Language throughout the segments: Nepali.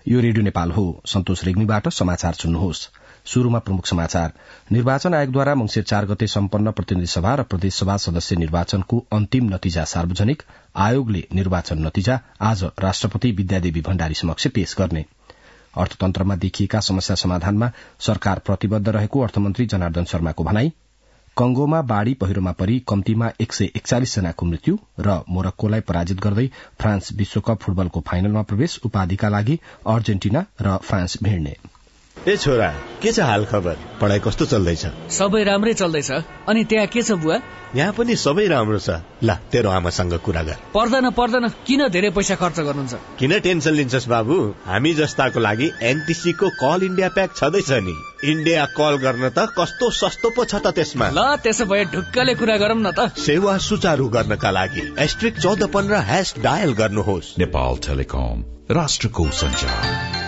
यो रेडियो नेपाल हो। सन्तोष रेग्मीबाट समाचार सुन्नुहोस्। शुरूमा प्रमुख समाचार। निर्वाचन आयोगद्वारा मंसिर 4 गते सम्पन्न प्रतिनिधि सभा र प्रदेशसभा सदस्य निर्वाचनको अन्तिम नतिजा सार्वजनिक। आयोगले निर्वाचन नतिजा आज राष्ट्रपति विद्यादेवी भण्डारी समक्ष पेश गर्ने। अर्थतन्त्रमा देखिएका समस्या समाधानमा सरकार प्रतिबद्ध रहेको अर्थमन्त्री जनार्दन शर्माको भनाई। कंगोमा बाढ़ी पहिरोमा परि कम्तीमा 141 जनाको मृत्यु र मोरक्कोलाई पराजित गर्दै फ्रान्स विश्वकप फुटबलको फाइनलमा प्रवेश। उपाधिका लागि अर्जेन्टिना र फ्रान्स भिड्ने। ए छोरा, के छ हाल खबर? पढाइ कस्तो चल्दैछ? सबै राम्रै चल्दैछ। अनि त्यहाँ के छ बुवा? यहाँ पनि सबै राम्रो छ। ल, तेरो आमासँग कुरा गर। पर्दैन, किन धेरै पैसा खर्च गर्नुहुन्छ? किन टेन्सन लिन्छस् बाबु? हामी जस्ताको लागि एनटीसी को कल इन्डिया प्याक छँदैछ नि। इन्डिया कल गर्न त कस्तो सस्तो पो छ त त्यसमा। ल, त्यसो भए ढुक्कले कुरा गरौँ न त। सेवा सुचारू गर्नका लागि *1415# डायल गर्नुहोस्। नेपाल टेलिकम, राष्ट्रको सञ्चार।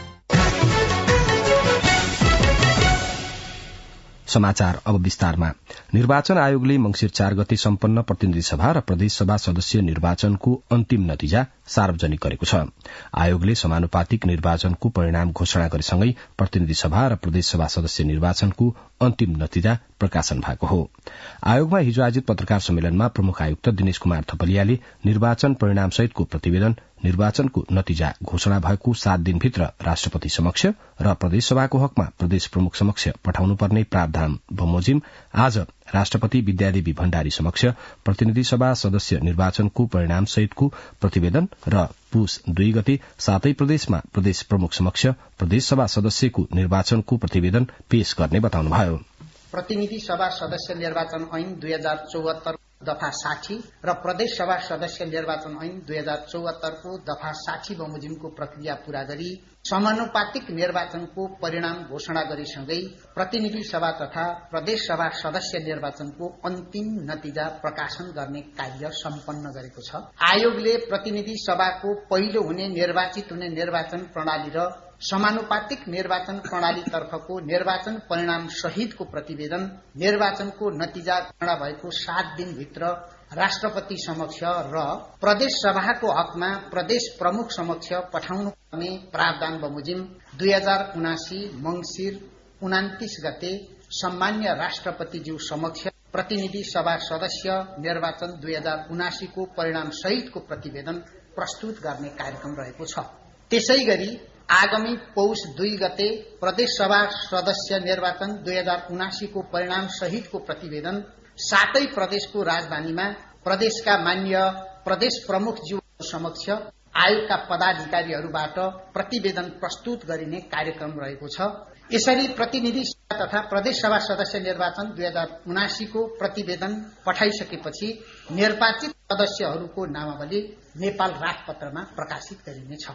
समाचार अब विस्तारमा। निर्वाचन आयोगले मंसिर 4 गते सम्पन्न प्रतिनिधि सभा र प्रदेशसभा सदस्य निर्वाचनको अन्तिम नतिजा सार्वजनिक गरेको छ। आयोगले समानुपातिक निर्वाचनको परिणाम घोषणा गरेसँगै प्रतिनिधि सभा र प्रदेशसभा सदस्य निर्वाचनको अन्तिम नतिजा प्रकाशन भएको हो। आयोगमा हिजो आयोजित पत्रकार सम्मेलनमा प्रमुख आयुक्त दिनेश कुमार थपलियाले निर्वाचन परिणामसहितको प्रतिवेदन निर्वाचनको नतिजा घोषणा भएको 7 दिनभित्र राष्ट्रपति समक्ष र प्रदेशसभाको हकमा प्रदेश प्रमुख समक्ष पठाउनुपर्ने प्रावधान बमोजिम आज राष्ट्रपति विद्यादेवी भण्डारी समक्ष प्रतिनिधि सभा सदस्य निर्वाचनको परिणामसहितको प्रतिवेदन र पुस 2 गते सातै प्रदेशमा प्रदेश प्रमुख समक्ष प्रदेशसभा सदस्यको निर्वाचनको प्रतिवेदन पेश गर्ने बताउनुभयो। प्रतिनिधि सभा सदस्य निर्वाचन ऐन 2074 दफा 60 र प्रदेश सभा सदस्य निर्वाचन ऐन 2074 को दफा 60 बमोजिमको प्रक्रिया पूरा गरी समानुपातिक निर्वाचनको परिणाम घोषणा गरेसँगै प्रतिनिधि सभा तथा प्रदेश सभा सदस्य निर्वाचनको अन्तिम नतिजा प्रकाशन गर्ने कार्य सम्पन्न गरेको छ। आयोगले प्रतिनिधि सभाको पहिलो हुने निर्वाचित हुने निर्वाचन प्रणाली र समानुपातिक निर्वाचन प्रणालीतर्फको निर्वाचन परिणाम सहितको प्रतिवेदन निर्वाचनको नतिजा घोषणा भएको 7 दिनभित्र राष्ट्रपति समक्ष र प्रदेश सभाको हकमा प्रदेश प्रमुख समक्ष पठाउनु पर्ने प्रावधान बमोजिम 2079 मंसिर 29 गते सम्मान्य राष्ट्रपतिज्यू समक्ष प्रतिनिधि सभा सदस्य निर्वाचन 2079 को परिणाम सहितको प्रतिवेदन प्रस्तुत गर्ने कार्यक्रम रहेको छ। त्यसैगरी आगामी पौष 2 गते प्रदेश सभा सदस्य निर्वाचन 2079 को परिणाम सहितको प्रतिवेदन सातै प्रदेशको राजधानीमा प्रदेशका मान्य प्रदेश प्रमुखज्यू समक्ष आयोगका पदाधिकारीहरूबाट प्रतिवेदन प्रस्तुत गरिने कार्यक्रम रहेको छ। यसरी प्रतिनिधि सभा तथा प्रदेश सभा सदस्य निर्वाचन 2079 को प्रतिवेदन पठाइसकेपछि निर्वाचित सदस्यहरूको नामावली नेपाल राजपत्रमा प्रकाशित गरिनेछ।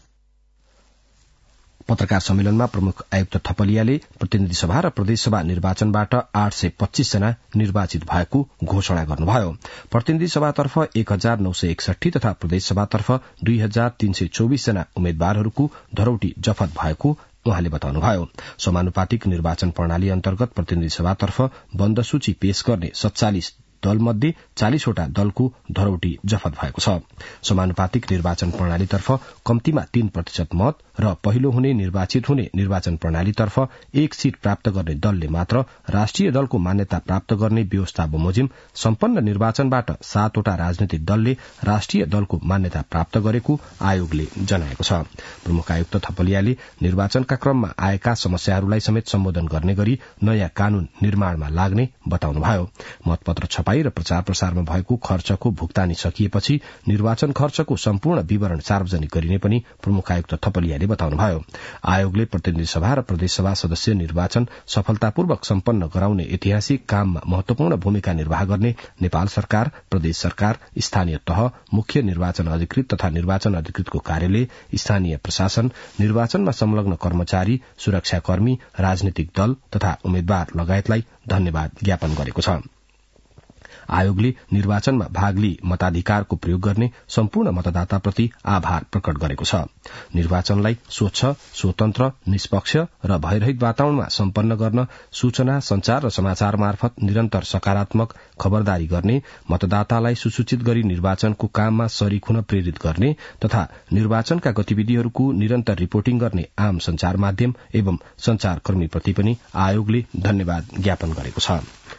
पत्रकार सम्मेलनमा प्रमुख आयुक्त थपलियाले प्रतिनिधि सभा र प्रदेशसभा निर्वाचनबाट 825 जना निर्वाचित भएको घोषणा गर्नुभयो। प्रतिनिधि सभातर्फ 1961 तथा प्रदेशसभातर्फ 2324 जना उम्मेद्वारहरूको धरौटी जफत भएको उहाँले बताउनुभयो। समानुपातिक निर्वाचन प्रणाली अन्तर्गत प्रतिनिधि सभातर्फ बन्द सूची पेश गर्ने 47 दलमध्ये 40 वटा दलको धरौटी जफत भएको छ। समानुपातिक निर्वाचन प्रणालीतर्फ कम्तीमा 3% मत र पहिलो हुने निर्वाचित हुने निर्वाचन प्रणालीतर्फ 1 सीट प्राप्त गर्ने दलले मात्र राष्ट्रिय दलको मान्यता प्राप्त गर्ने व्यवस्था बमोजिम सम्पन्न निर्वाचनबाट 7 वटा राजनैतिक दलले राष्ट्रिय दलको मान्यता प्राप्त गरेको आयोगले जनाएको छ। प्रमुख आयुक्त थपलियाले निर्वाचनका क्रममा आएका समस्याहरूलाई समेत सम्बोधन गर्ने गरी नयाँ कानून निर्माणमा लाग्ने बताउनुभयो। मतपत्र छपाई र प्रचार प्रसारमा भएको खर्चको भुक्तानी सकिएपछि निर्वाचन खर्चको सम्पूर्ण विवरण सार्वजनिक गरिने पनि प्रमुख आयुक्त थपलियाले बताउनुभयो। आयोगले प्रतिनिधि सभा र प्रदेशसभा सदस्य निर्वाचन सफलतापूर्वक सम्पन्न गराउने ऐतिहासिक काममा महत्वपूर्ण भूमिका निर्वाह गर्ने नेपाल सरकार, प्रदेश सरकार, स्थानीय तह, मुख्य निर्वाचन अधिकृत तथा निर्वाचन अधिकृतको कार्यालय, स्थानीय प्रशासन, निर्वाचनमा संलग्न कर्मचारी, सुरक्षाकर्मी, राजनीतिक दल तथा उम्मेद्वार लगायतलाई धन्यवाद ज्ञापन गरेको छ। आयोगले निर्वाचनमा भाग लिई मताधिकारको प्रयोग गर्ने सम्पूर्ण मतदाताप्रति आभार प्रकट गरेको छ। निर्वाचनलाई स्वच्छ, स्वतन्त्र, निष्पक्ष र भयरहित वातावरणमा सम्पन्न गर्न सूचना, संचार र समाचार मार्फत निरन्तर सकारात्मक खबरदारी गर्ने, मतदातालाई सुसूचित गरी निर्वाचनको काममा शरीक हुन प्रेरित गर्ने तथा निर्वाचनका गतिविधिहरूको निरन्तर रिपोर्टिङ गर्ने आम संचार माध्यम एवं संचारकर्मीप्रति पनि आयोगले धन्यवाद ज्ञापन गरेको छ।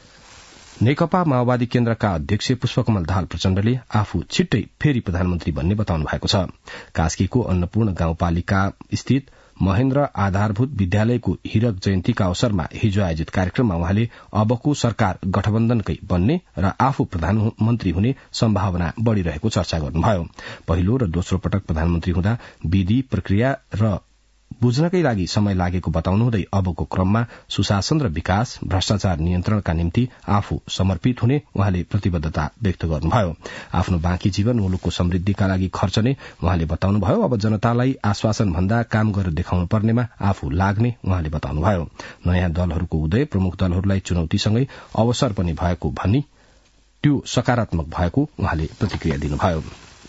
नेकपा माओवादी केन्द्रका अध्यक्ष पुष्पकमल दाहाल प्रचण्डले आफू छिट्टै फेरि प्रधानमन्त्री बन्ने बताउनु भएको छ। कास्कीको अन्नपूर्ण गाउँपालिका स्थित महेन्द्र आधारभूत विद्यालयको हीरक जयन्तीका अवसरमा हिजो आयोजित कार्यक्रममा उहाँले अबको सरकार गठबन्धनकै बन्ने र आफू प्रधानमन्त्री हुने सम्भावना बढ़िरहेको चर्चा गर्नुभयो। पहिलो र दोस्रो पटक प्रधानमन्त्री हुँदा विधि, प्रक्रिया र बुझ्नकै लागि समय लागेको बताउनुहुँदै अबको क्रममा सुशासन र विकास, भ्रष्टाचार नियन्त्रणका निम्ति आफू समर्पित हुने उहाँले प्रतिबद्धता व्यक्त गर्नुभयो। आफ्नो बाँकी जीवन मुलुकको समृद्धिका लागि खर्चने उहाँले बताउनुभयो। अब जनतालाई आश्वासन भन्दा काम गरेर देखाउनु पर्नेमा आफू लाग्ने उहाँले बताउनुभयो। नयाँ दलहरूको उदय प्रमुख दलहरूलाई चुनौतीसँगै अवसर पनि भएको भनी त्यो सकारात्मक भएको उहाँले प्रतिक्रिया दिनुभयो।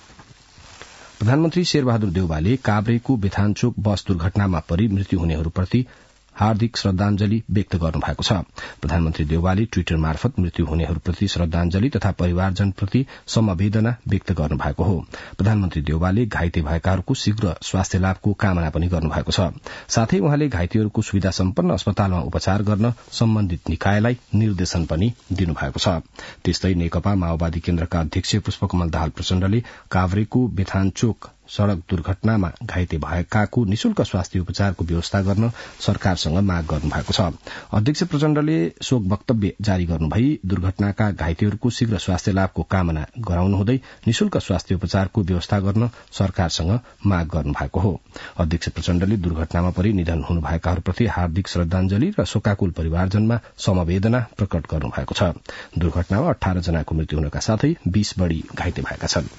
प्रधानमन्त्री शेरबहादुर देउवाले काभ्रेको बेथानचोक बस दुर्घटनामा परि मृत्यु हुनेहरूप्रति हार्दिक श्रद्धांजलि व्यक्त गर्नुभएको छ। प्रधानमन्त्री देउवाले ट्विटर मार्फत मृत्यु हुनेहरूप्रति श्रद्धांजलि तथा परिवारजनप्रति समवेदना व्यक्त गर्नुभएको हो। प्रधानमन्त्री देउवाले घाइते भएकाहरूको शीघ्र स्वास्थ्य लाभको कामना पनि गर्नुभएको छ। साथै उहाँले घाइतेहरूको सुविधा सम्पन्न अस्पतालमा उपचार गर्न सम्बन्धित निकायलाई निर्देशन पनि दिनुभएको छ। त्यस्तै नेकपा माओवादी केन्द्रका अध्यक्ष पुष्पकमल दाहाल प्रचण्डले काभ्रेको बेथानचोक सड़क दुर्घटनामा घाइते भएकाको निशुल्क स्वास्थ्य उपचारको व्यवस्था गर्न सरकारसँग माग गर्नुभएको छ। अध्यक्ष प्रचण्डले शोक वक्तव्य जारी गर्नुभई दुर्घटनाका घाइतेहरूको शीघ्र स्वास्थ्य लाभको कामना गराउनुहुँदै निशुल्क स्वास्थ्य उपचारको व्यवस्था गर्न सरकारसँग माग गर्नुभएको हो। अध्यक्ष प्रचण्डले दुर्घटनामा परि निधन हुनुभएकाहरूप्रति हार्दिक श्रद्धांजलि र शोकाकुल परिवारजनमा समवेदना प्रकट गर्नुभएको छ। दुर्घटनामा 18 जनाको मृत्यु हुनका साथै 20 बढ़ी घाइते भएका छन्।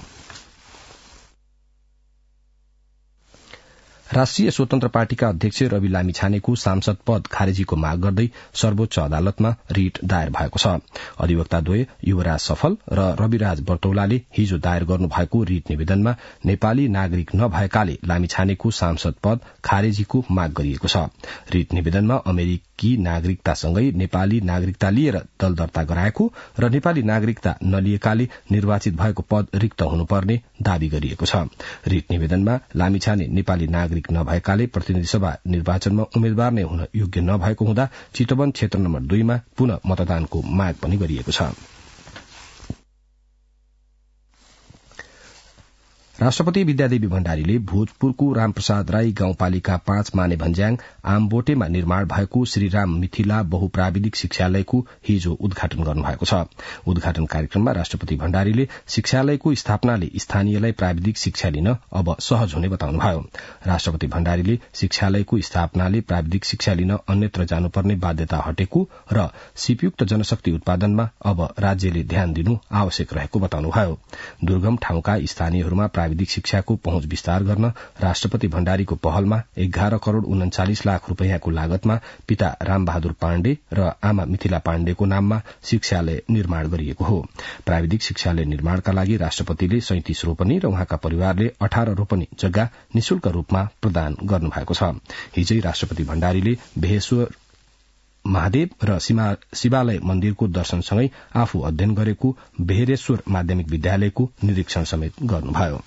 राष्ट्रिय स्वतन्त्र पार्टीका अध्यक्ष रवि लामिछानेको सांसद पद खारेजीको माग गर्दै सर्वोच्च अदालतमा रिट दायर भएको छ। अधिवक्ताद्वय युवराज सफल र रविराज बर्तौलाले हिजो दायर गर्नुभएको रिट निवेदनमा नेपाली नागरिक नभएकाले लामिछानेको सांसद पद खारेजीको माग गरिएको छ। रिट निवेदनमा अमेरिकी नागरिकतासँगै नेपाली नागरिकता लिएर दल दर्ता गराएको र नेपाली नागरिकता नलिएकाले निर्वाचित भएको पद रिक्त हुनुपर्ने दावी गरिएको छ। रिट निवेदनमा लामिछाने नेपाली नागरिक नभएकाले प्रतिनिधि सभा निर्वाचनमा उम्मेद्वार नै हुन योग्य नभएको हुँदा चितवन क्षेत्र नम्बर 2 मा पुनः मतदानको माग पनि गरिएको छ। राष्ट्रपति विद्यादेवी भण्डारीले भोजपुरको रामप्रसाद राई गाउँपालिका 5 माने भन्ज्याङ आमबोटेमा निर्माण भएको श्रीराम मिथिला बहुप्राविधिक शिक्षालयको हिजो उद्घाटन गर्नुभएको छ। उद्घाटन कार्यक्रममा राष्ट्रपति भण्डारीले शिक्षालयको स्थापनाले स्थानीयलाई प्राविधिक शिक्षा लिन अब सहज हुने बताउनुभयो। राष्ट्रपति भण्डारीले शिक्षालयको स्थापनाले प्राविधिक शिक्षा लिन अन्यत्र जानुपर्ने बाध्यता हटेको र सिपयुक्त जनशक्ति उत्पादनमा अब राज्यले ध्यान दिनु आवश्यक रहेको बताउनुभयो। दुर्गम ठाउँका स्थानीयहरूमा प्राविधिक शिक्षाको पहुँच विस्तार गर्न राष्ट्रपति भण्डारीको पहलमा 11 करोड़ 39 लाख रूपियाँको लागतमा पिता रामबहादुर पाण्डे र आमा मिथिला पाण्डेको नाममा शिक्षालय निर्माण गरिएको हो। प्राविधिक शिक्षालय निर्माणका लागि राष्ट्रपतिले 37 रोपनी र उहाँका परिवारले 18 रोपनी जग्गा निशुल्क रूपमा प्रदान गर्नुभएको छ। हिजै राष्ट्रपति भण्डारीले बेहेश्वर महादेव र शिवालय मन्दिरको दर्शनसँगै आफू अध्ययन गरेको बेहेरेश्वर माध्यमिक विद्यालयको निरीक्षण समेत गर्नुभयो।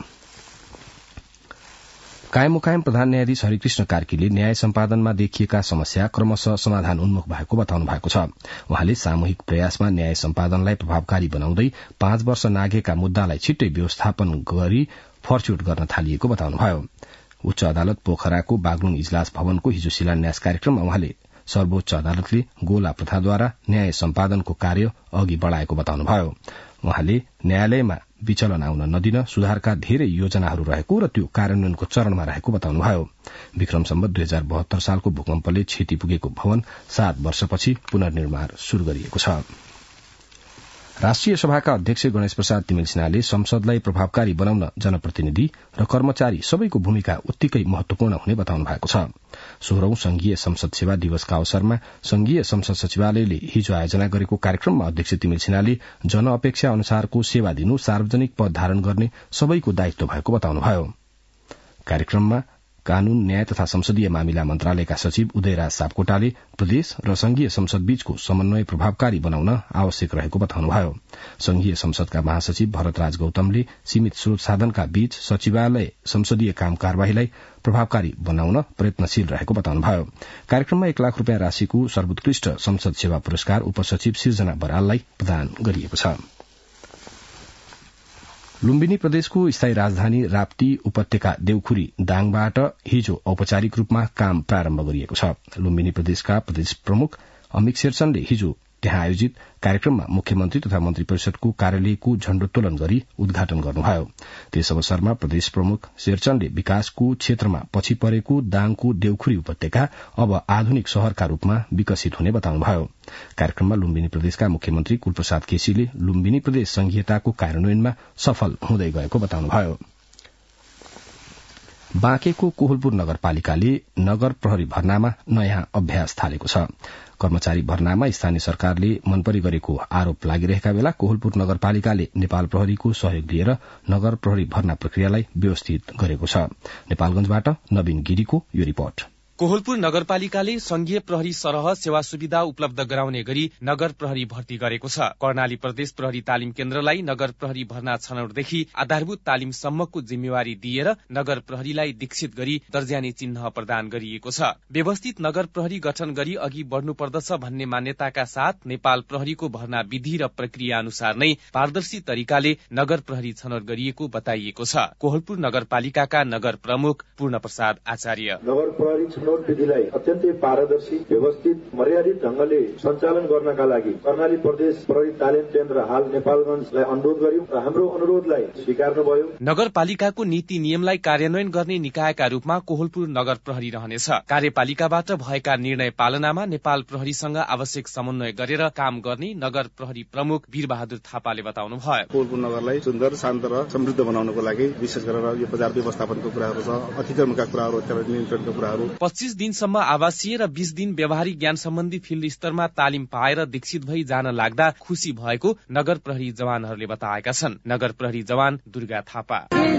कायम मुकायम प्रधान न्यायाधीश हरिकृष्ण कार्कीले न्याय सम्पादनमा देखिएका समस्या क्रमशः समाधान उन्मुख भएको बताउनु भएको छ। उहाँले सामूहिक प्रयासमा न्याय सम्पादनलाई प्रभावकारी बनाउँदै 5 वर्ष नाघेका मुद्दालाई छिट्टै व्यवस्थापन गरी फर्च्युट गर्न थालिएको बताउनुभयो। उच्च अदालत पोखराको बागलुङ इजलास भवनको हिजो शिलान्यास कार्यक्रममा उहाँले सर्वोच्च अदालतले गोला प्रथाद्वारा न्याय सम्पादनको कार्य अघि बढ़ाएको बताउनुभयो। उहाँले न्यायालयमा विचलन आउन नदिन सुधारका धेरै योजनाहरू रहेको र त्यो कार्यान्वयनको चरणमा रहेको बताउनुभयो। विक्रम सम्वत 2072 सालको भूकम्पले क्षति पुगेको भवन 7 वर्षपछि पुनर्निर्माण शुरू गरिएको छ। राष्ट्रिय सभाका अध्यक्ष गणेश प्रसाद तिमिल सिन्हाले संसदलाई प्रभावकारी बनाउन जनप्रतिनिधि र कर्मचारी सबैको भूमिका उत्तिकै महत्वपूर्ण हुने बताउनु भएको छ। 16औं संघीय संसद सेवा दिवसका अवसरमा संघीय संसद सचिवालयले हिजो आयोजना गरेको कार्यक्रममा अध्यक्ष तिमिल सिन्हाले जनअपेक्षा अनुसारको सेवा दिनु सार्वजनिक पद धारण गर्ने सबैको दायित्व भएको बताउनुभयो। कार्यक्रममा कानून न्याय तथा संसदीय मामिला मन्त्रालयका सचिव उदयराज सापकोटाले प्रदेश र संघीय संसद बीचको समन्वय प्रभावकारी बनाउन आवश्यक रहेको बताउनुभयो। संघीय संसदका महासचिव भरतराज गौतमले सीमित स्रोत साधनका बीच सचिवालय संसदीय काम कार्यवाहीलाई प्रभावकारी बनाउन प्रयत्नशील रहेको बताउनुभयो। कार्यक्रममा 1 लाख रूपियाँ राशिको सर्वोत्कृष्ट संसद सेवा पुरस्कार उपसचिव सिर्जना बराललाई प्रदान गरिएको छ। लुम्बिनी प्रदेशको स्थायी राजधानी राप्ती उपत्यका देउखुरी दाङबाट हिजो औपचारिक रूपमा काम प्रारम्भ गरिएको छ। लुम्बिनी प्रदेशका प्रदेश प्रमुख अमिक शेरचनले हिजो त्यहाँ आयोजित कार्यक्रममा मुख्यमन्त्री तथा मन्त्री परिषदको कार्यालयको झण्डोत्तोलन गरी उद्घाटन गर्नुभयो। त्यस अवसरमा प्रदेश प्रमुख शेरचनले विकासको क्षेत्रमा पछि परेको दाङको देउखुरी उपत्यका अब आधुनिक शहरका रूपमा विकसित हुने बताउनुभयो। कार्यक्रममा लुम्बिनी प्रदेशका मुख्यमन्त्री कुलप्रसाद केसीले लुम्बिनी प्रदेश संघीयताको कार्यान्वयनमा सफल हुँदै गएको बताउनुभयो। बाँकेको कोहलपुर नगरपालिकाले नगर प्रहरी भर्नामा नयाँ अभ्यास थालेको छ। कर्मचारी भर्नामा स्थानीय सरकारले मनपरी गरेको आरोप लागिरहेका बेला कोहलपुर नगरपालिकाले नेपाल प्रहरीको सहयोग लिएर नगर प्रहरी भर्ना प्रक्रियालाई व्यवस्थित गरेको छ। नेपालगंजबाट नवीन गिरीको यो रिपोर्ट। कोहलपुर नगरपालिकाले संघीय प्रहरी सरह सेवा सुविधा उपलब्ध गराउने गरी नगर प्रहरी भर्ती गरेको छ। कर्णाली प्रदेश प्रहरी तालिम केन्द्रलाई नगर प्रहरी भर्ना छनौटदेखि आधारभूत तालिमसम्मको जिम्मेवारी दिएर नगर प्रहरीलाई दीक्षित गरी दर्जानी चिन्ह प्रदान गरिएको छ। व्यवस्थित नगर प्रहरी गठन गरी अघि बढ़नुपर्दछ भन्ने मान्यताका साथ नेपाल प्रहरीको भर्ना विधि र प्रक्रिया अनुसार नै पारदर्शी तरिकाले नगर प्रहरी छनौट गरिएको बताइएको छ। कोहलपुर नगरपालिकाका नगर प्रमुख पूर्ण प्रसाद आचार्य नगर प्रहरी छनौट विधिलाई अत्यन्तै पारदर्शी व्यवस्थित मर्यादित ढंगले सञ्चालन गर्नका लागि कर्णाली प्रदेश प्रहरी तालिम केन्द्र हाल नेपालगंजलाई अनुरोध गर्यौं र हाम्रो अनुरोधलाई स्वीकार्नुभयो। नगरपालिकाको नीति नियमलाई कार्यान्वयन गर्ने निकायका रूपमा कोहलपुर नगर प्रहरी रहनेछ। कार्यपालिकाबाट भएका निर्णय पालनामा नेपाल प्रहरीसँग आवश्यक समन्वय गरेर काम गर्ने नगर प्रहरी प्रमुख वीरबहादुर थापाले बताउनुभयो। कोहलपुर नगरलाई सुन्दर शान्त र समृद्ध बनाउनको लागि विशेष गरेर यो बजार व्यवस्थापनको कुराहरू छ, अतिक्रमणका कुराहरू, नियन्त्रणका कुराहरू। 25 दिनसम्म आवासीय र 20 दिन व्यावहारिक ज्ञान सम्बन्धी फिल्ड स्तरमा तालिम पाएर दीक्षित भई जान लाग्दा खुशी भएको नगर प्रहरी जवानहरूले बताएका छन्। नगर प्रहरी जवान दुर्गा थापा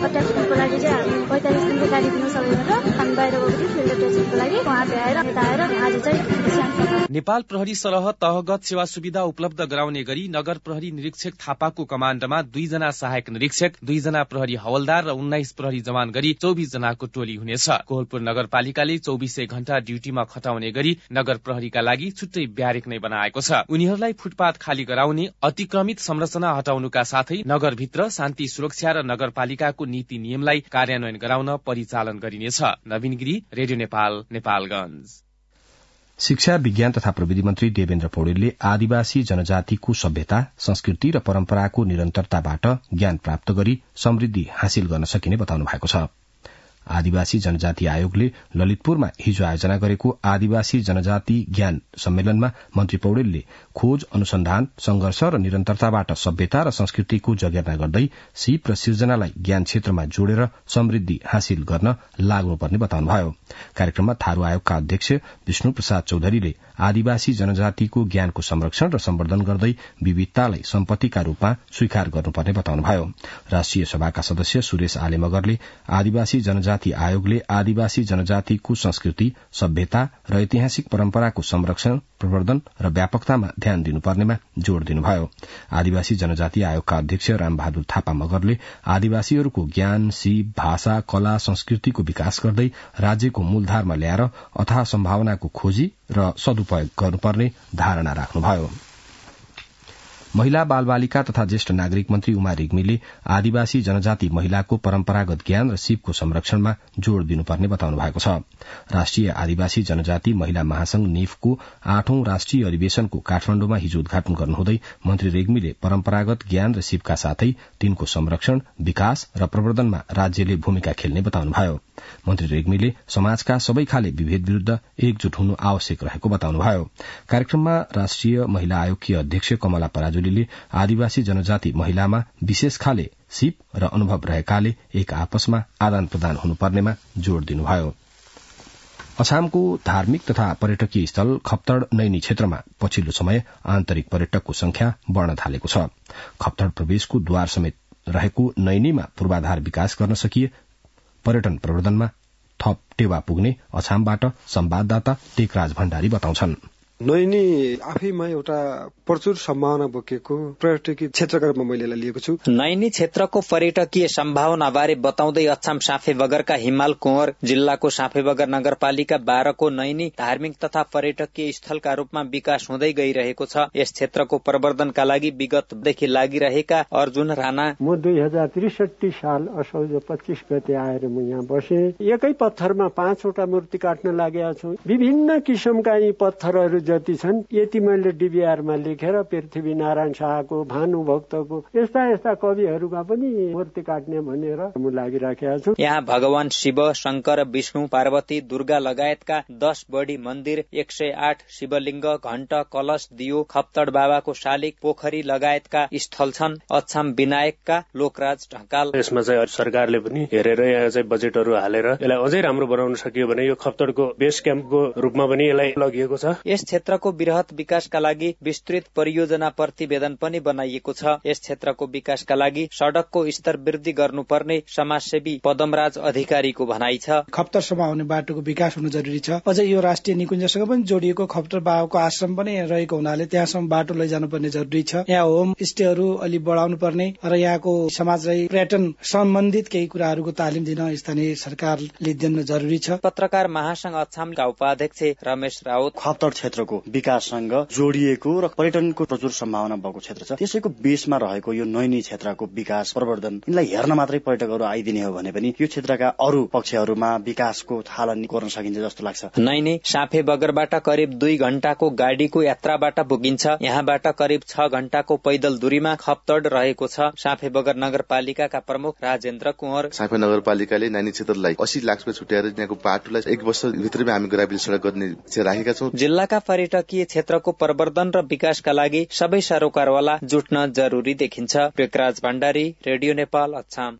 नेपाल प्रहरी सरह तहगत सेवा सुविधा उपलब्ध गराउने गरी नगर प्रहरी निरीक्षक थापाको कमाण्डमा 2 जना सहायक निरीक्षक, 2 जना प्रहरी हवलदार र 19 प्रहरी जवान गरी 24 जनाको टोली हुनेछ। कोहलपुर नगरपालिकाले 24 घण्टा ड्यूटीमा खटाउने गरी नगर प्रहरीका लागि छुट्टै ब्यारेक नै बनाएको छ। उनीहरूलाई फुटपाथ खाली गराउने, अतिक्रमित संरचना हटाउनुका साथै नगरभित्र शान्ति सुरक्षा र नगरपालिकाको नीति नियमलाई कार्यान्वयन गराउन परिचालन गरिनेछ। नवीन गिरी, रेडियो नेपाल, नेपालगंज। शिक्षा, विज्ञान तथा प्रविधि मन्त्री देवेन्द्र पौडेलले आदिवासी जनजातिको सभ्यता, संस्कृति र परम्पराको निरन्तरताबाट ज्ञान प्राप्त गरी समृद्धि हासिल गर्न सकिने बताउनु भएको छ। आदिवासी जनजाति आयोगले ललितपुरमा हिजो आयोजना गरेको आदिवासी जनजाति ज्ञान सम्मेलनमा मन्त्री पौडेलले खोज, अनुसन्धान, संघर्ष र निरन्तरताबाट सभ्यता र संस्कृतिको जगेर्ना गर्दै सिप र सिर्जनालाई ज्ञान क्षेत्रमा जोडेर समृद्धि हासिल गर्न लाग्नुपर्ने बताउनुभयो। कार्यक्रममा थारू आयोगका अध्यक्ष विष्णु प्रसाद चौधरीले आदिवासी जनजातिको ज्ञानको संरक्षण र सम्वर्धन गर्दै विविधतालाई सम्पत्तिका रूपमा स्वीकार गर्नुपर्ने बताउनुभयो। राष्ट्रिय सभाका सदस्य सुरेश आले मगरले आदिवासी जनजाति आयोगले आदिवासी जनजातिको संस्कृति, सभ्यता र ऐतिहासिक परम्पराको संरक्षण, प्रवर्धन र व्यापकतामा ध्यान दिनुपर्नेमा जोड़ दिनुभयो। आदिवासी जनजाति आयोगका अध्यक्ष रामबहादुर थापा मगरले आदिवासीहरूको ज्ञान, सिप, भाषा, कला, संस्कृतिको विकास गर्दै राज्यको मूलधारमा ल्याएर अथाह सम्भावनाको खोजी र सदुपयोग गर्नुपर्ने धारणा राख्नुभयो। महिला, बालबालिका तथा ज्येष्ठ नागरिक मन्त्री उमा रेग्मीले आदिवासी जनजाति महिलाको परम्परागत ज्ञान र सिपको संरक्षणमा जोड़ दिनुपर्ने बताउनु भएको छ। राष्ट्रिय आदिवासी जनजाति महिला महासंघ नेफको 8औं राष्ट्रिय अधिवेशनको काठमाण्डुमा हिजो उद्घाटन गर्नुहुँदै मन्त्री रेग्मीले परम्परागत ज्ञान र सिपका साथै तिनको संरक्षण, विकास र प्रवर्धनमा राज्यले भूमिका खेल्ने बताउनुभयो। मन्त्री रेग्मीले समाजका सबै खाले विभेद विरूद्ध एकजुट हुनु आवश्यक रहेको बताउनुभयो। कार्यक्रममा राष्ट्रिय महिला आयोगकी अध्यक्ष कमला पराजुलीले आदिवासी जनजाति महिलामा विशेष खाले सिप र अनुभव रहेकाले एक आपसमा आदान प्रदान हुनुपर्नेमा जोड़ दिनुभयो। अछामको धार्मिक तथा पर्यटकीय स्थल खप्तड नैनी क्षेत्रमा पछिल्लो समय आन्तरिक पर्यटकको संख्या बढ़न थालेको छ। खप्तड प्रवेशको द्वार समेत रहेको नैनीमा पूर्वाधार विकास गर्न सकिए पर्यटन प्रवर्धनमा थप टेवा पुग्ने अछामबाट संवाददाता टेकराज भण्डारी बताउँछन्। नैनी आफैमा एउटा प्रचुर सम्भावना बोकेको पर्यटकीय क्षेत्रका रूपमा मैले लिएको छु। नैनी क्षेत्रको पर्यटकीय सम्भावनाबारे बताउँदै अछाम साँफेबगरका हिमाल कुँवर, जिल्लाको साँफेबगर नगरपालिका 12 को नैनी धार्मिक तथा पर्यटकीय स्थलका रूपमा विकास हुँदै गइरहेको छ। यस क्षेत्रको प्रवर्धनका लागि विगतदेखि लागिरहेका अर्जुन राणा, म 2063 साल असौज 25 गते आएर म यहाँ बसे। एकै पत्थरमा 5 वटा मूर्ति काट्न लागेका छु। विभिन्न किसिमका यी पत्थरहरू जति छन् यति मैले डीबीआरमा लेखेर पृथ्वी नारायण शाहको, भानुभक्तको यस्ता यस्ता कविहरूका पनि मूर्ति काट्ने भनेर म लागिराखेका छु। यहाँ भगवान शिव, शंकर, विष्णु, पार्वती, दुर्गा लगायतका 10 बढी मन्दिर, 108 शिवलिङ्ग, घण्ट, कलश, दियो, खप्तड बाबाको शालिग, पोखरी लगायतका स्थल छन्। अछाम विनायकका लोकराज ढकाल, यसमा चाहिँ सरकारले पनि हेरेर यहाँ चाहिँ बजेटहरू हालेर यसलाई अझै राम्रो बनाउन सकियो भने यो खप्तडको बेस क्याम्पको रूपमा पनि यसलाई लगिएको छ। यस क्षेत्रको वृहत विकासका लागि विस्तृत परियोजना प्रतिवेदन पनि बनाइएको छ। यस क्षेत्रको विकासका लागि सड़कको स्तर वृद्धि गर्नुपर्ने समाजसेवी पदमराज अधिकारीको भनाइ छ। खप्तडसम्म आउने बाटोको विकास हुनु जरुरी छ। अझै यो राष्ट्रिय निकुञ्जसँग पनि जोडिएको खप्तड बाबाको आश्रम पनि रहेको हुनाले त्यहाँसम्म बाटो लैजानु पर्ने जरुरी छ। यहाँ होम स्टेहरू अलि बढाउनु पर्ने र यहाँको समाजलाई पर्यटन सम्बन्धित केही कुराहरूको तालिम दिन स्थानीय सरकारले दिन जरुरी छ। पत्रकार महासंघ अछामका उपाध्यक्ष रमेश राउत, खप्तड क्षेत्रको विकाससँग जोडिएको र पर्यटनको प्रचुर सम्भावना भएको क्षेत्र छ। त्यसैको बेसमा रहेको यो नैनी क्षेत्रको विकास प्रवर्धन यिनलाई हेर्न मात्रै पर्यटकहरू आइदिने हो भने पनि यो क्षेत्रका अरू पक्षहरूमा विकासको थालनी गर्न सकिन्छ जस्तो लाग्छ। नैनी साँफेबगरबाट करिब 2 घण्टाको गाडीको यात्राबाट पुगिन्छ। यहाँबाट करिब 6 घण्टाको पैदल दूरीमा खप्तड रहेको छ। साँफेबगर नगरपालिकाका प्रमुख राजेन्द्र कुँवर, साँफे नगरपालिकाले नैनी क्षेत्रलाई 80 लाख रुपैयाँ छुट्याएर यहाँको बाटोलाई 1 वर्ष भित्रमै हामी ग्राभिल सडक गर्ने राखेका छौं। जिल्लाका पर्यटकीय क्षेत्रको प्रवर्धन र विकासका लागि सबै सरोकारवाला जुट्न जरुरी देखिन्छ। टेकराज भण्डारी, रेडियो नेपाल, अछाम।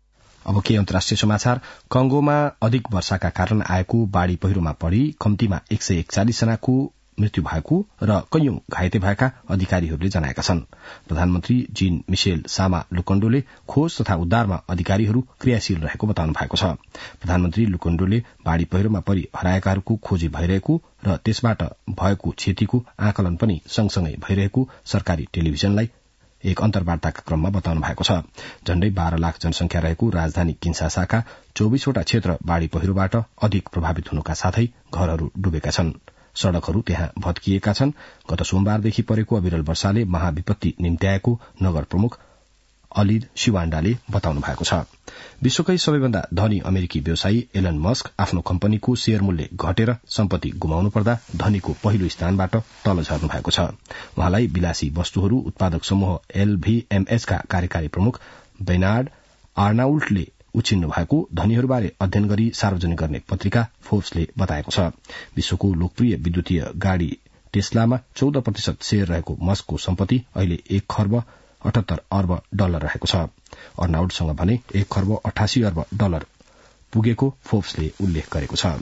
अब के अन्तर्राष्ट्रिय समाचार। कंगोमा अधिक वर्षाका कारण आएको बाढ़ी पहिरोमा परि कम्तीमा 141 जनाको मृत्यु भएको र कैयौं घाइते भएका अधिकारीहरूले जनाएका छन्। प्रधानमन्त्री जीन मिशेल सामा लुकण्डोले खोज तथा उद्धारमा अधिकारीहरू क्रियाशील रहेको बताउनु भएको छ। प्रधानमन्त्री लुकण्डोले बाढ़ी पहिरोमा परि हराएकाहरूको खोजी भइरहेको र त्यसबाट भएको क्षतिको आकलन पनि सँगसँगै भइरहेको सरकारी टेलिभिजनलाई एक अन्तर्वार्ताका क्रममा बताउनु भएको छ। झण्डै 12 लाख जनसंख्या रहेको राजधानी किन्सासाका 24 वटा क्षेत्र बाढ़ी पहिरोबाट अधिक प्रभावित हुनुका साथै घरहरू डुबेका छन्। सड़कहरू त्यहाँ भत्किएका छन्। गत सोमबारदेखि परेको अविरल वर्षाले महाविपत्ति निम्त्याएको नगर प्रमुख अलिद शिवाण्डाले बताउनु भएको छ। विश्वकै सबैभन्दा धनी अमेरिकी व्यवसायी एलन मस्क आफ्नो कम्पनीको शेयर मूल्य घटेर सम्पत्ति गुमाउनु पर्दा धनीको पहिलो स्थानबाट तल झर्नु भएको छ। उहाँलाई विलासी वस्तुहरू उत्पादक समूह LVMH का कार्यकारी प्रमुख बेनार्ड आर्नाउल्टले उछिन्नु भएको धनीहरूबारे अध्ययन गरी सार्वजनिक गर्ने पत्रिका फोर्ब्सले बताएको छ। विश्वको लोकप्रिय विद्युतीय गाड़ी टेस्लामा 14% शेयर रहेको मस्कको सम्पत्ति अहिले $1 खर्ब 78 अर्ब डलर रहेको छ। अर्नाउल्टसँग भने $1 खर्ब 88 अर्ब डलर पुगेको फोर्ब्सले उल्लेख गरेको छ।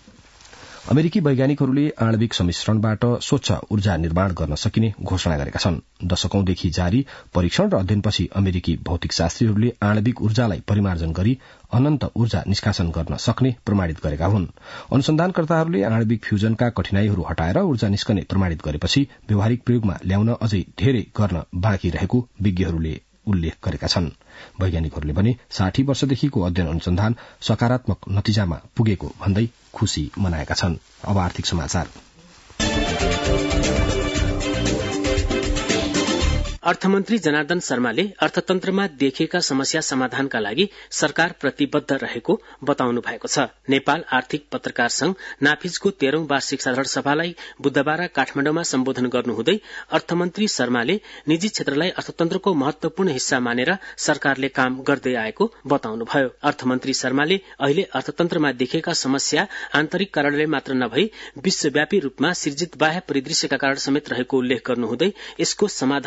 अमेरिकी वैज्ञानिकहरूले आणविक सम्मिश्रणबाट स्वच्छ ऊर्जा निर्माण गर्न सकिने घोषणा गरेका छन्। दशकौंदेखि जारी परीक्षण र अध्ययनपछि अमेरिकी भौतिक शास्त्रीहरूले आणविक ऊर्जालाई परिमार्जन गरी अनन्त ऊर्जा निष्कासन गर्न सक्ने प्रमाणित गरेका हुन्। अनुसन्धानकर्ताहरूले आणविक फ्यूजनका कठिनाईहरू हटाएर ऊर्जा निस्कने प्रमाणित गरेपछि व्यावहारिक प्रयोगमा ल्याउन अझै धेरै गर्न बाँकी रहेको विज्ञहरूले उल्लेख गरेका छन्। वैज्ञानिकहरूले भने 60 वर्षदेखिको अध्ययन अनुसन्धान सकारात्मक नतिजामा पुगेको भन्दै खुशी मनाएका छन्। अब आर्थिक समाचार। अर्थमन्त्री जनार्दन शर्माले अर्थतन्त्रमा देखिएका समस्या समाधानका लागि सरकार प्रतिबद्ध रहेको बताउनु भएको छ। नेपाल आर्थिक पत्रकार संघ नाफिजको 13औं वार्षिक साधारण सभालाई बुधबार काठमाडौँमा सम्बोधन गर्नुहुँदै अर्थमन्त्री शर्माले निजी क्षेत्रलाई अर्थतन्त्रको महत्वपूर्ण हिस्सा मानेर सरकारले काम गर्दै आएको बताउनुभयो। अर्थमन्त्री शर्माले अहिले अर्थतन्त्रमा देखिएका समस्या आन्तरिक कारणले मात्र नभई विश्वव्यापी रूपमा सृजित बाह्य परिदृश्यका कारण समेत रहेको उल्लेख गर्नुहुँदै यसको समाधानका लागि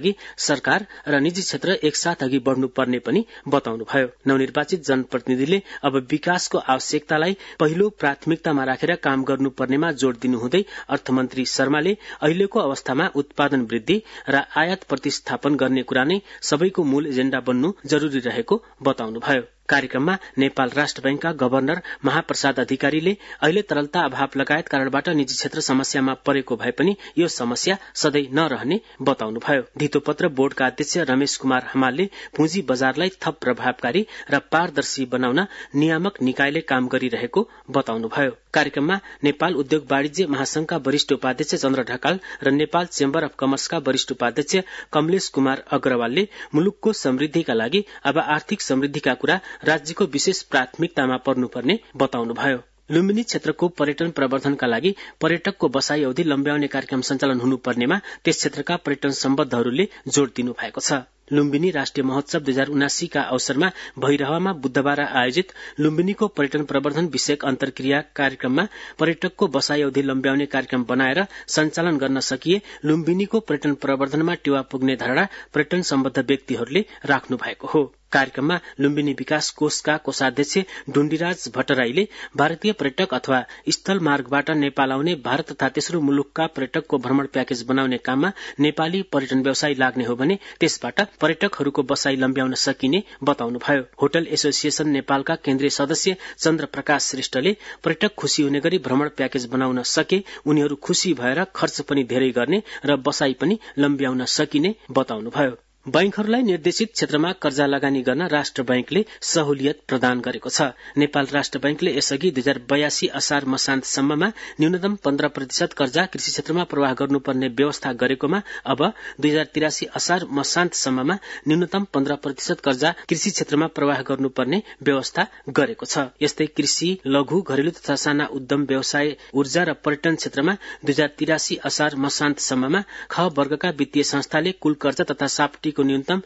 लागि सरकार र निजी क्षेत्र एकसाथ अघि बढ़नुपर्ने पनि बताउनुभयो। नवनिर्वाचित जनप्रतिनिधिले अब विकासको आवश्यकतालाई पहिलो प्राथमिकतामा राखेर काम गर्नुपर्नेमा जोड़ दिनुहुँदै अर्थमन्त्री शर्माले अहिलेको अवस्थामा उत्पादन वृद्धि र आयात प्रतिस्थापन गर्ने कुरा नै सबैको मूल एजेण्डा बन्नु जरूरी रहेको बताउनुभयो। कार्यक्रममा नेपाल राष्ट्र बैंकका गवर्नर महाप्रसाद अधिकारीले अहिले तरलता अभाव लगायत कारणबाट निजी क्षेत्र समस्यामा परेको भए पनि यो समस्या सधैँ नरहने बताउनुभयो। धितोपत्र बोर्डका अध्यक्ष रमेश कुमार हमालले पुँजी बजारलाई थप प्रभावकारी र पारदर्शी बनाउन नियामक निकायले काम गरिरहेको बताउनुभयो। कार्यक्रममा नेपाल उद्योग वाणिज्य महासंघका वरिष्ठ उपाध्यक्ष चन्द्र ढकाल र नेपाल चेम्बर अफ कमर्सका वरिष्ठ उपाध्यक्ष कमलेश कुमार अग्रवालले मुलुकको समृद्धिका लागि अब आर्थिक समृद्धिका कुरा राज्यको विशेष प्राथमिकतामा पर्नुपर्ने बताउनुभयो। लुम्बिनी क्षेत्रको पर्यटन प्रवर्धनका लागि पर्यटकको बसाई अवधि लम्ब्याउने कार्यक्रम सञ्चालन हुनुपर्नेमा त्यस क्षेत्रका पर्यटन सम्बद्धहरूले जोड़ दिनु भएको छ। लुम्बिनी राष्ट्रिय महोत्सव 2079 का अवसरमा भैरहवामा बुधबार आयोजित लुम्बिनीको पर्यटन प्रवर्धन विषयक अन्तर्क्रिया कार्यक्रममा पर्यटकको बसाई अवधि लम्ब्याउने कार्यक्रम बनाएर सञ्चालन गर्न सकिए लुम्बिनीको पर्यटन प्रवर्धनमा टेवा पुग्ने धारणा पर्यटन सम्बद्ध व्यक्तिहरूले राख्नु भएको हो। कार्यक्रममा लुम्बिनी विकास कोषका कोषाध्यक्ष डुण्डीराज भट्टराईले भारतीय पर्यटक अथवा स्थल मार्गबाट नेपाल आउने भारत तथा तेस्रो मुलुकका पर्यटकको भ्रमण प्याकेज बनाउने काममा नेपाली पर्यटन व्यवसाय लाग्ने हो भने त्यसबाट पर्यटकहरूको बसाई लम्ब्याउन सकिने बताउनुभयो। होटल एसोसिएशन नेपालका केन्द्रीय सदस्य चन्द्र प्रकाश श्रेष्ठले पर्यटक खुशी हुने गरी भ्रमण प्याकेज बनाउन सके उनीहरू खुशी भएर खर्च पनि धेरै गर्ने र बसाई पनि लम्ब्याउन सकिने बताउनुभयो। बैंकहरूलाई निर्देशित क्षेत्रमा कर्जा लगानी गर्न राष्ट्र बैंकले सहुलियत प्रदान गरेको छ। नेपाल राष्ट्र बैंकले यसअघि 2082 असार मसान्तसम्ममा न्यूनतम 15% कर्जा कृषि क्षेत्रमा प्रवाह गर्नुपर्ने व्यवस्था गरेकोमा अब 2083 असार मसान्तसम्ममा न्यूनतम 15% कर्जा कृषि क्षेत्रमा प्रवाह गर्नुपर्ने व्यवस्था गरेको छ। यस्तै कृषि, लघु, घरेलु तथा साना उद्यम व्यवसाय, ऊर्जा र पर्यटन क्षेत्रमा 2083 असार मसान्तसम्ममा ख वर्गका वित्तीय संस्थाले कुल कर्जा तथा सापटी न्यूनतम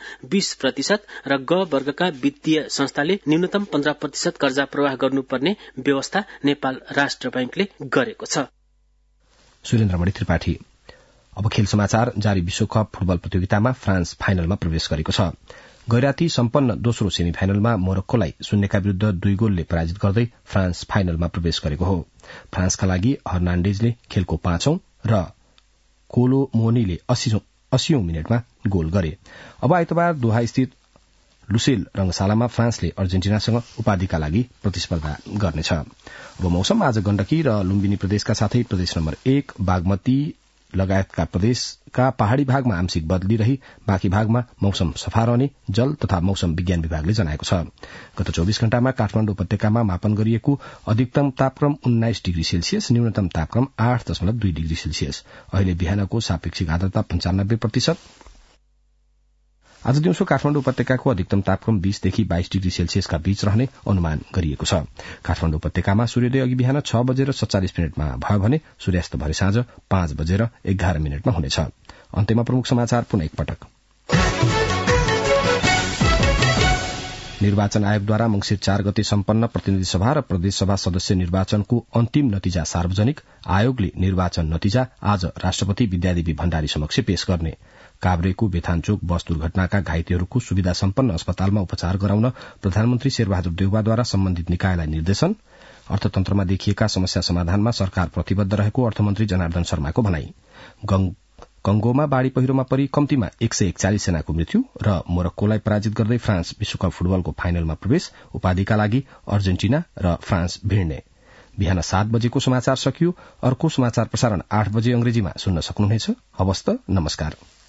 20% र ग वर्गका वित्तीय संस्थाले न्यूनतम 15% कर्जा प्रवाह गर्नुपर्ने व्यवस्था नेपाल राष्ट्र बैंकले गरेको छ। सुरेन्द्रमणि त्रिपाठी। अब खेल समाचार। जारी विश्वकप फुटबल प्रतियोगितामा फ्रान्स फाइनलमा प्रवेश गरेको छ। गैराती सम्पन्न दोस्रो सेमी फाइनलमा मोरक्कोलाई 0 विरूद्ध 2 गोलले पराजित गर्दै फ्रान्स फाइनलमा प्रवेश गरेको हो। फ्रान्सका लागि हर्नाण्डेजले खेलको 5औं र कोलोमोनीले 80औं मिनटमा गोल गरे। अब आइतबार दोहा स्थित लुसेल रंगशालामा फ्रान्सले अर्जेन्टिनासँग उपाधिका लागि प्रतिस्पर्धा गर्नेछ। अब मौसम। आज गण्डकी र लुम्बिनी प्रदेशका साथै प्रदेश नम्बर 1 बागमती लगायतका प्रदेशका पहाड़ी भागमा आंशिक बदली रही बाँकी भागमा मौसम सफा रहने जल तथा मौसम विज्ञान विभागले जनाएको छ। गत 24 घण्टामा काठमाडौँ उपत्यकामा मापन गरिएको अधिकतम तापक्रम 19 डिग्री सेल्सियस, न्यूनतम तापक्रम 8.2 डिग्री सेल्सियस। अहिले बिहानको सापेक्षिक आर्द्रता 95%। आज दिउँसो काठमाडौँ उपत्यकाको अधिकतम तापक्रम 20 देखि 22 डिग्री सेल्सियसका बीच रहने अनुमान गरिएको छ। काठमाडौँ उपत्यकामा सूर्योदय अघि बिहान 6:47 भयो भने सूर्यास्त भरे साँझ 5:11 हुनेछ। अन्त्यमा प्रमुख समाचार पुनः एकपटक। निर्वाचन आयोगद्वारा मंसिर 4 गते सम्पन्न प्रतिनिधि सभा र प्रदेश सभा सदस्य निर्वाचनको अन्तिम नतिजा सार्वजनिक। आयोगले निर्वाचन नतिजा आज राष्ट्रपति विद्यादेवी भण्डारी समक्ष पेश गर्ने। काभ्रेको बेथानचोक बस दुर्घटनाका घाइतेहरूको सुविधा सम्पन्न अस्पतालमा उपचार गराउन प्रधानमन्त्री शेरबहादुर देउवाद्वारा सम्बन्धित निकायलाई निर्देशन। अर्थतन्त्रमा देखिएका समस्या समाधानमा सरकार प्रतिबद्ध रहेको अर्थमन्त्री जनार्दन शर्माको भनाई। कंगोमा बाढ़ी पहिरोमा परि कम्तीमा 141 जनाको मृत्यु र मोरक्कोलाई पराजित गर्दै फ्रान्स विश्वकप फुटबलको फाइनलमा प्रवेश। उपाधिका लागि अर्जेन्टिना र फ्रान्स भिड्ने। बिहान 7 बजेको समाचार सकियो। अर्को समाचार प्रसारण 8 बजे अंग्रेजीमा सुन्न सक्नुहुनेछ। हवस् त, नमस्कार।